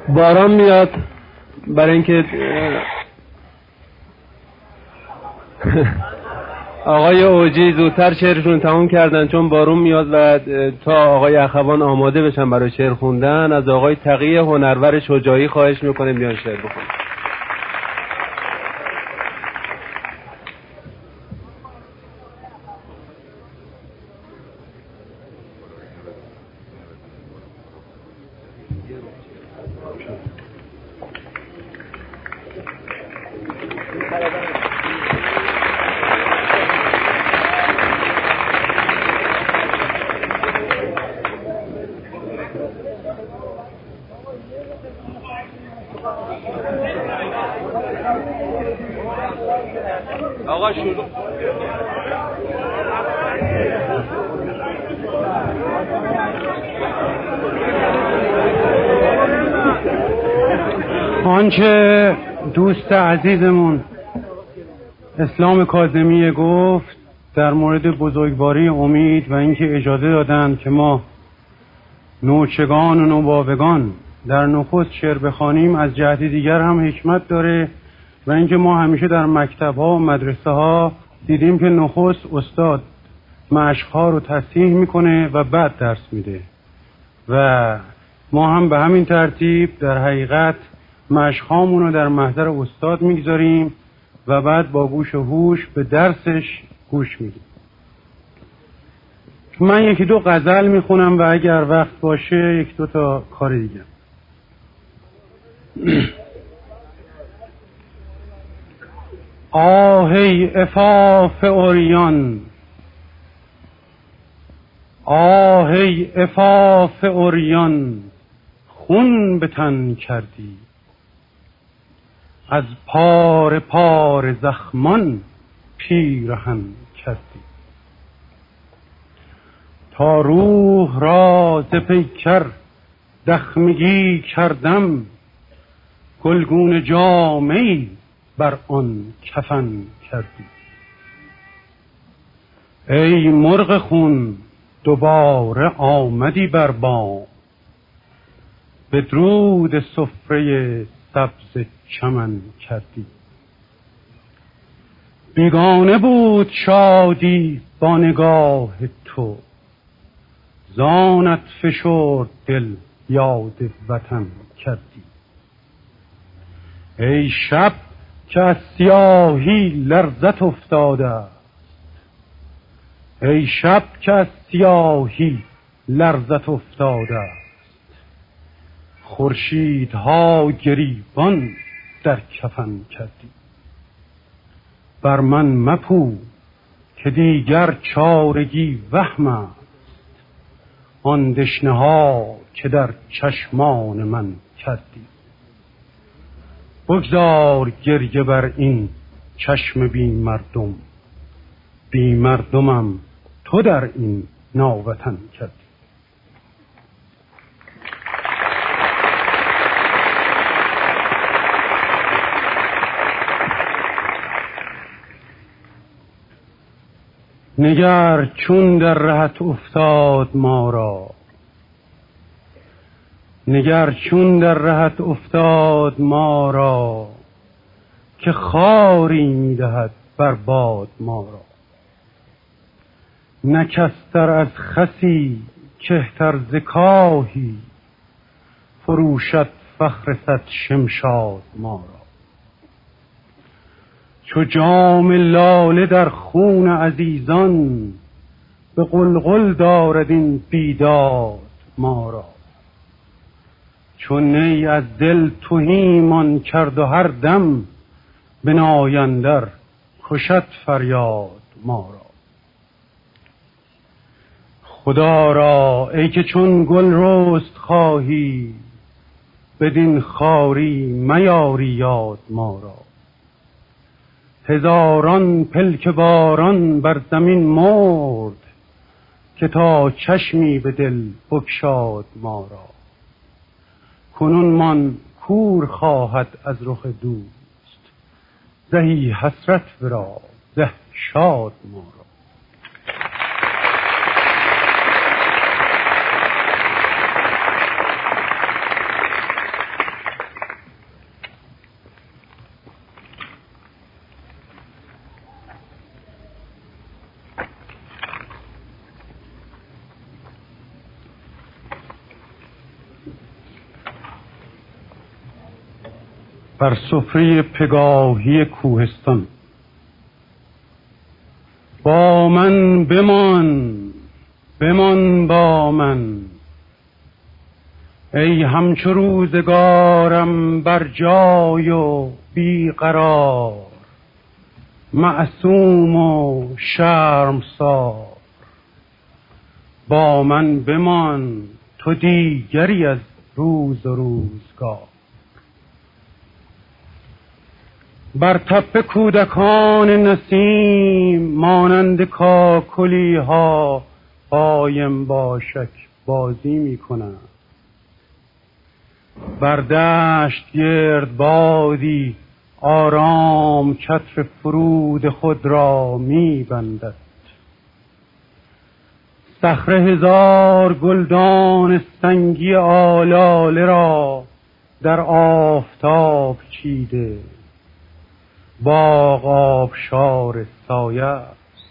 باران میاد برای اینکه آقای اوجی زودتر شعرشون تموم کردن چون بارون میاد و تا آقای اخوان آماده بشن برای شعر خوندن از آقای تقی هنرور شجاعی خواهش میکنیم بیان شعر بخونن. آقا شروع. آنچه دوست عزیزمون اسلام کاظمی گفت در مورد بزرگواری امید و اینکه اجازه دادند که ما نوچگان و نوباوگان در نخست شعر بخوانیم از جهت دیگر هم حکمت داره و اینکه ما همیشه در مکتب‌ها و مدرسه‌ها دیدیم که نخست استاد مشق‌ها رو تصحیح میکنه و بعد درس میده و ما هم به همین ترتیب در حقیقت مشق‌هامون رو در محضر استاد میگذاریم و بعد با گوش و هوش به درسش گوش میدیم. من یکی دو غزل میخونم و اگر وقت باشه یک دو تا کار دیگه. آهی عفاف عریان، آهی عفاف عریان، خون به تن کردی، از پار پار زخمان پیرهن کردی. تا روح را ز پیکر دخمگی کردم، گلگون جامه‌ای بر آن کفن کردی. ای مرغ خون دوباره آمدی بر بام، بدرود سفره سبز چمن کردی. بیگانه بود شادی با نگاه تو، زانت فشرد دل یاد وطن کردی. ای شب که از سیاهی لرزت افتاده است، ای شب که از سیاهی لرزت افتاده است، خورشیدها گریبان در کفن کردی. بر من مپو که دیگر چارگی وهم است، آن دشنه ها که در چشمان من کردی. بگذار گریه بر این چشم بی مردم، بی مردمم تو در این ناوطن کردی. نگر چون در رهت افتاد ما را، نگر چون در رهت افتاد ما را، که خاری میدهد بر باد ما را. نکستر از خسی کهتر ز کاهی، فروشد فخر صد شمشاد ما را. چو جام لاله در خون عزیزان، به قلقل دارد این بیداد ما را. چون نی از دل تهیمان کرد و هر دم، به نایندر کشد فریاد ما را. خدا را ای که چون گل رست خواهی، بدین خاری میاری یاد ما را. هزاران پلک باران بر زمین مرد، که تا چشمی به دل بگشاد ما را. کنون من کور خواهد از رخ دوست، زهی حسرت ورا زه شاد ما را. بر سفره پگاهی کوهستان. با من بمان، بمان با من، ای همچو روزگارم بر جای و بیقرار، معصوم و شرمسار. با من بمان تو دیگری از روز و روزگار. بر تپه کودکان نسیم مانند کاکلی ها قایم باشک بازی می کنند. بر دشت گرد بادی آرام چتر فرود خود را می بندد. صخره هزار گلدان سنگی آلاله را در آفتاب چیده، باغ آبشار سایه است.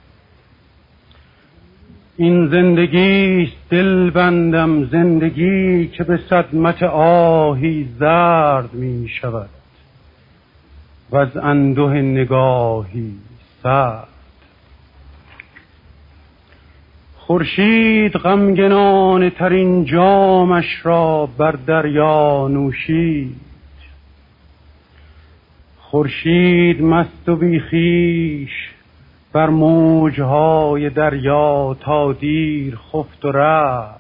این زندگیست دل بندم، زندگی که به صدمت آهی زرد می شود و از انده نگاهی سرد. خورشید غمگنانه ترین جامش را بر دریا نوشید. خورشید مست و بیخیش بر موجهای دریا تا دیر خفت و رفت.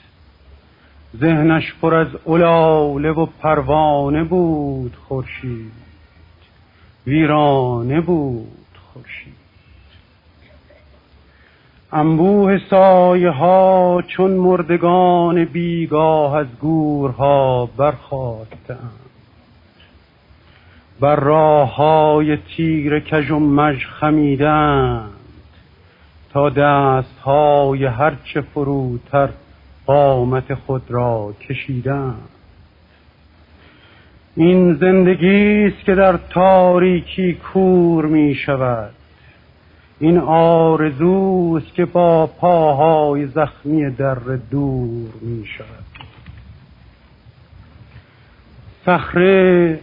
ذهنش پر از الاله و پروانه بود خورشید، ویرانه بود خورشید. انبوه سایه ها چون مردگان بیگاه از گورها برخاستند. بر راه های تیره کژ و مژ خمیدند تا دست های هرچه فروتر قامت خود را کشیدند. این زندگیست که در تاریکی کور می شود. این آرزوست که با پاهای زخمی در دور می شود. صخره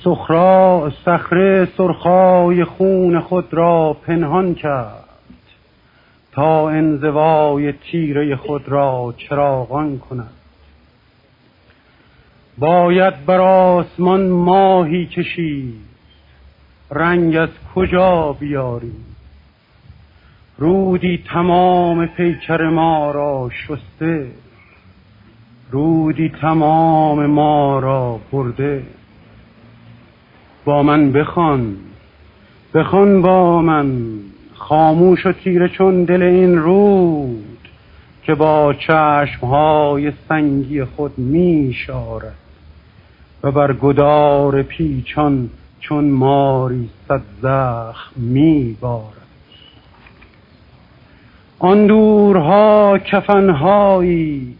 سرخای خون خود را پنهان کرد تا انزوای تیره خود را چراغان کند. باید بر آسمان ماهی کشید، رنگ از کجا بیاریم؟ رودی تمام پیکر ما را شسته، رودی تمام ما را برده. با من بخوان، بخوان با من، خاموش و تیره چون دل این رود که با چشمهای سنگی خود می شارد و بر گدار پیچان چون ماری صد زخم می بارد. آن دورها کفنهایی،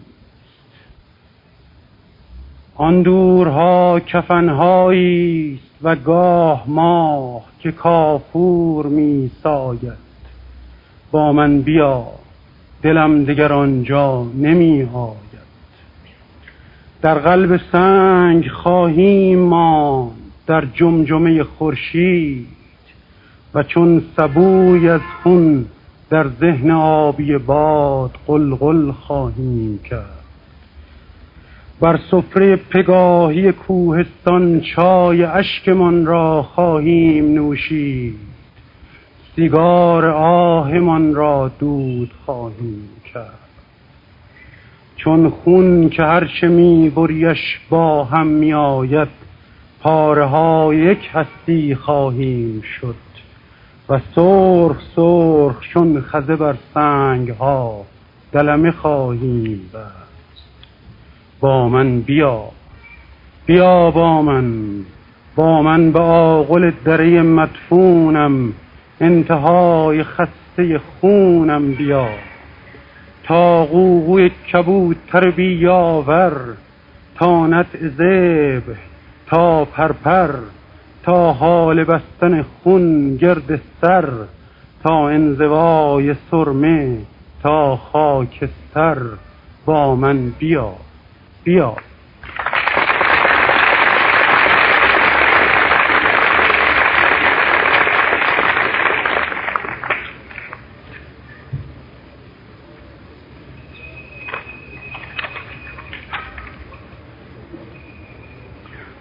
آن دورها کفنهایی و گاه ماه که کافور می ساید. با من بیا، دلم دگر آنجا نمی آید. در قلب سنگ خواهیم ماند در جمجمه خورشید و چون سبوی از خون در ذهن آبی باد قلقل خواهیم کرد. بر سفره پگاهی کوهستان چای اشکمان را خواهیم نوشید. سیگار آهمان را دود خواهیم کرد. چون خون که هرچه می بریش با هم می آید، پاره ها یک هستی خواهیم شد و سرخ سرخ چون خزه بر سنگ ها دلمه خواهیم بست. با من بیا، بیا با من به آغل دره مدفونم، انتهای خسته خونم بیا. تا قوقوی کبوتر بیاور، تا نطع ذبح، تا پرپر، تا حال بستن خون گرد سر، تا انزوای سرمه، تا خاکستر. با من بیا، بیا.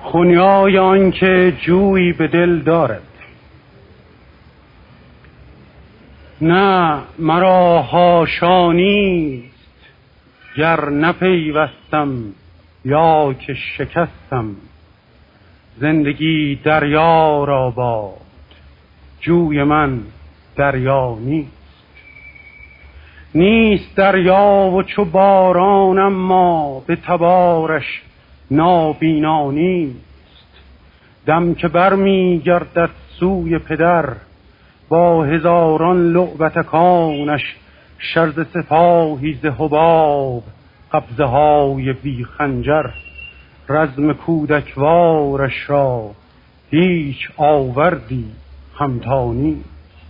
خونیای آن که جویی به دل دارد، نه مرا حاشا نیست گر نپیوستم یا که شکستم. زندگی دریا را باد، جوی من دریا نیست دریا و چو باران، اما به تبارش نابینا نیست. دم که بر می گردد سوی پدر، با هزاران لعبتکانش، شرز سپاهی ز حباب، قبضه های بی خنجر. رزم کودکوارش را هیچ آوردی همتا نیست.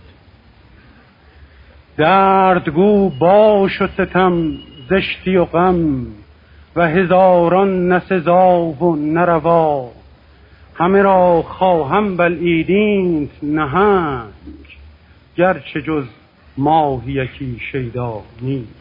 دردگو باش و ستم، زشتی و غم، و هزاران نسزا و نروا. همه را خواهم بلعیدینت نهنگ، گرچه جز ماهی یکی شیدا نیست.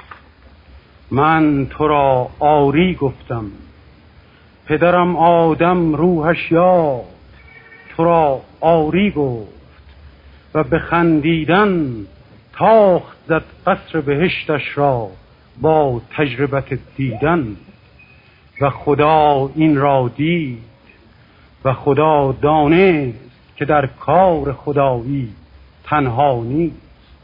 من تو را آری گفتم، پدرم آدم روحش یاد تو را آری گفت. و به خندیدن تاخت زد قصر بهشتش را با تجربت دیدن. و خدا این را دید و خدا دانست که در کار خدایی تنها نیست.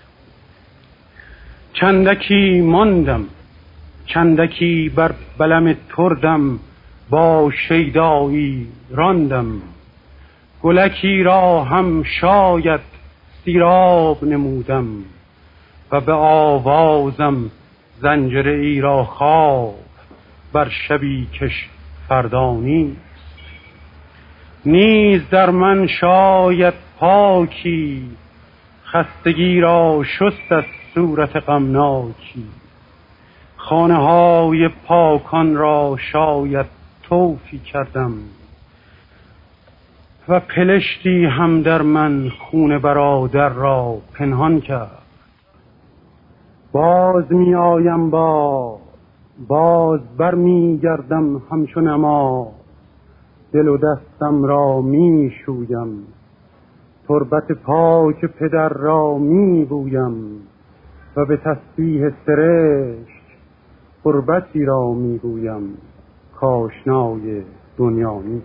چندکی ماندم، چندکی بر بلم تردم، با شیدایی راندم. گلکی را هم شاید سیراب نمودم، و به آوازم زنجره ای را خواب بر شبی کش فردا نیست. نیز در من شاید پاکی، خستگی را شست از صورت غمناکی. خانه های پاکان را شاید طوفی کردم، و پلشتی هم در من خون برادر را پنهان کرد. باز می آیم باز بر می گردم همچون نماز. دل و دستم را می شویم، تربت پاک پدر را می بویم. و به تسبیح سرشک قربتی را می گویم، کاشنای دنیا نیست.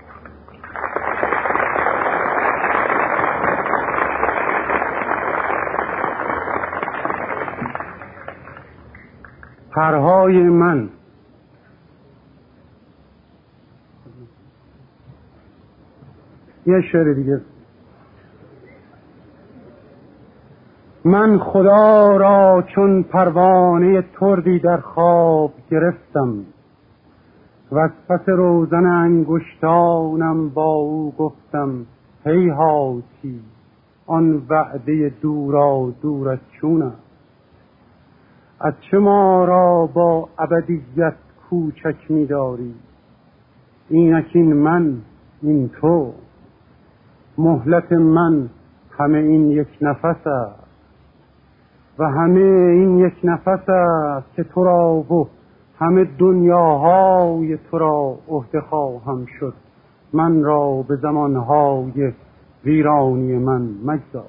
پرهای من یه شعر دیگه. من خدا را چون پروانه تردی در خواب گرفتم، و از پس روزن انگشتانم با او گفتم هیهاتی، آن وعده دورا دور از چون است. از چه ما را با ابدیت کوچک می‌داری؟ اینکین من، این تو، مهلت من همه این یک نفس است. و همه این یک نفس است که تو را و همه دنیاهای تو را عهده خواهم شد. من را به زمانهای ویرانی من مگذار.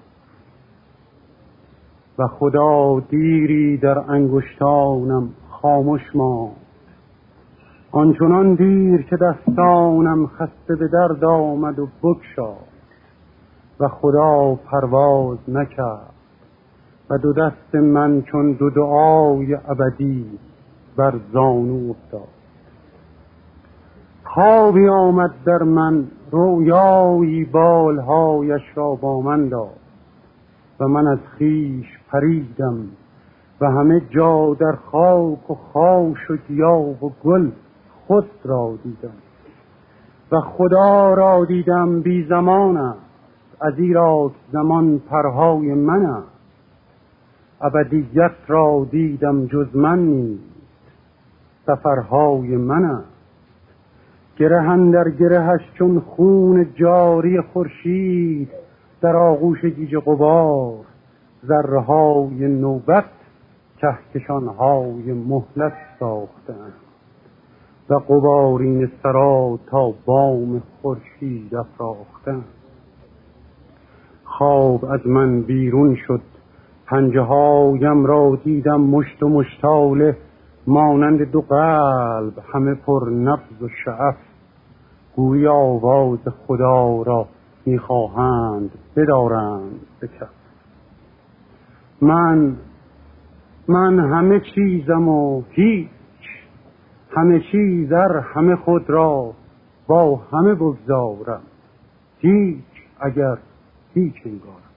و خدا دیری در انگشتانم خاموش ماند، آنچنان دیر که دستانم خسته به درد آمد و بگشاد. و خدا پرواز نکرد و دو دست من چون دو دعای ابدی بر زانو افتاد. خوابی آمد در من، رویایی بالهایش را با من داد. و من از خویش پریدم و همه جا در خاک و خاش و گیا و گل خود را دیدم. و خدا را دیدم بی زمان است، ازیرا زمان پرهای من است. ابدیت را دیدم جز من نیست، سفرهای من است. گره اندر گرهش چون خون جاری خورشید، در آغوش گیج غبار ذره‌های نوبت کهکشان‌های مهلت ساختند. و غبارین سرا تا بام خورشید افراختند. خواب از من بیرون شد، پنجه هایم را دیدم مشت و مشتاله، مانند دو قلب همه پر نبض و شعف، گویی آواز خدا را میخواهند بدارند به کف. من همه چیزم و هیچ، همه چیزر همه خود را با همه بگذارم، هیچ اگر هیچ انگارم.